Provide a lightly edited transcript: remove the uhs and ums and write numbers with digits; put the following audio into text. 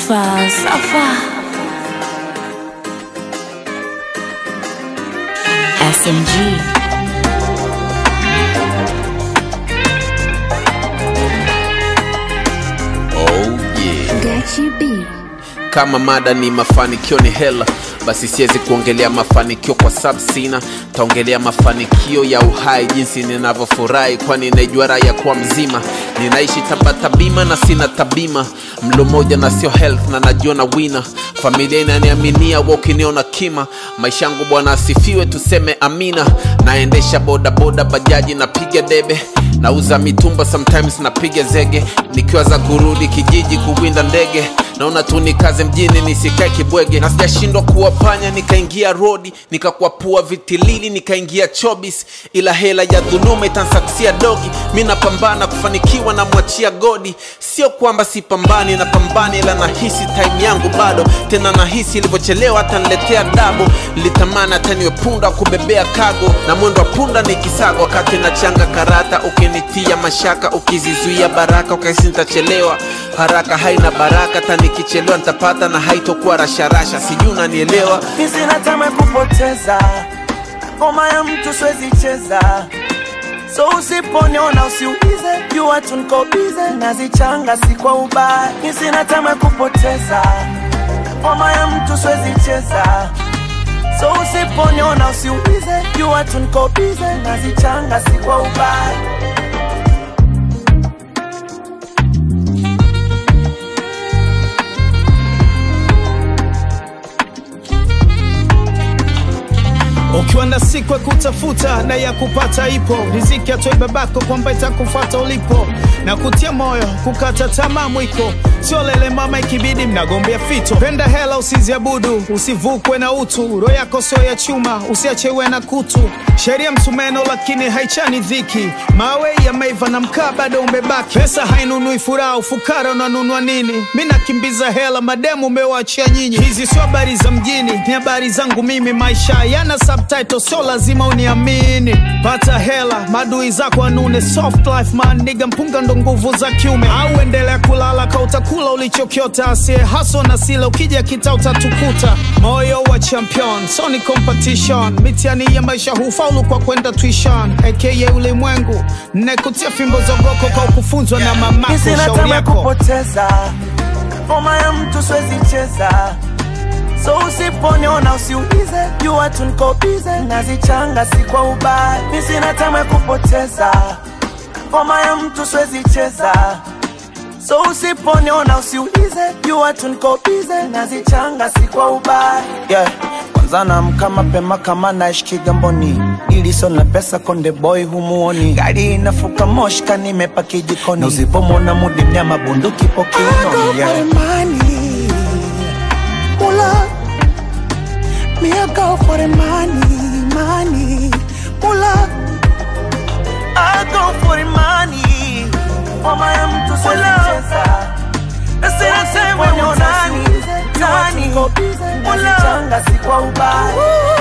Safa SMG. Kama mada ni mafanikio ni hela, basi siwezi kuongelea mafanikio kwa sababu sina. Taongelea mafanikio ya uhai, jinsi ninavyofurahi kwani najua raha ya kuwa mzima. Ninaishi tabata bima na sina tabima, mlo moja na sio health na najua na wina. Familia inaniaminia wakiniona kima, maisha yangu Bwana asifiwe tuseme amina. Naendesha boda boda bajaji na piga debe, nauza mitumba sometimes na piga zege. Nikiwa za kurudi kijiji kuwinda ndege, naona tu nikaze mjini nisikae kibwege. Na sijashindwa kuwapanya nikaingia rodi, nikakwapua vitilili nikaingia chobis. Ila hela ya dhuluma itansaksia dogi, mimi napambana kufanikiwa na mwachia godi. Sio kwamba sipambani na pambani, ila nahisi time yangu bado. Tena nahisi ilivyochelewa hata niletea dabo. Litamana hata niwe punda kubebea kago, na mwendo wa punda ni kisago wakati na changa karata. Ukinitia mashaka ukizizuia baraka, ukahisi nitachelewa. Haraka haina baraka, hata nikichelewa nitapata na haitokuwa rasharasha. Sijui unanielewa. Sina tamaa kupoteza, ngoma ya mtu siwezi cheza. So usiponiona usiulize, jua tu niko busy, nazichanga si kwa ubaya. Sina tamaa kupoteza, ngoma ya mtu siwezi cheza. So usiponiona usiulize, jua tu niko busy, nazichanga si kwa ubaya. Ukiwa na siku ya kutafuta na ya kupata ipo, riziki atoe babako kwamba itakufuata ulipo. Na kutia moyo kukata tamaa mwiko, sio lele mama ikibidi mnagombea fito. Penda hela usiziabudu, usivukwe na utu. Roho yako sio ya chuma, usiachewe na kutu. Sheria msumeno lakini haichani dhiki, mawe ya maiva na mkaa bado umebaki. Pesa hainunui furaha, ufukara unanunua nini? Mimi nakimbiza hela, mademu umewaachia nyinyi. Hizi sio habari za mjini, ni habari zangu mimi. Maisha yana subtitle, so lazima uniamini. Pata hela, madui zako anune. Soft life man, nigga mpunga ndo nguvu za kiume. Au endelea kulala ka utakula ulichokiota. Asiye haso na sila, ukija kita utatukuta. Moyo wa champion, so ni competition. Mitiani ya maisha hufaulu kwa kwenda tuition. AKA ulimwengu, nekutia fimbo zogoko kwa kufunzwa na mamako. Sina tamaa kupoteza, ngoma ya mtu siwezi cheza. So usiponiona usiulize, jua tu niko busy, nazichanga si kwa ubaya. Sina tamaa kupoteza, ngoma ya mtu siwezi cheza. So usiponiona usiulize, jua tu niko busy, nazichanga si kwa ubaya. Yeah, kwanza naamka mapema kama naishi Kigamboni. Iliso na pesa konde boy humuoni. Gari inafuka moshka nimepaki jikoni. Na usipomona mudi mnyama bunduki pokiunoni. Yeah, I go for the money, pull up. Me I go for the money, money, pull up. I go for the money, mama ya mtu siwezi cheza. Nasema wewe ni nani, nani, pull up. Nazichanga si kwa ubaya.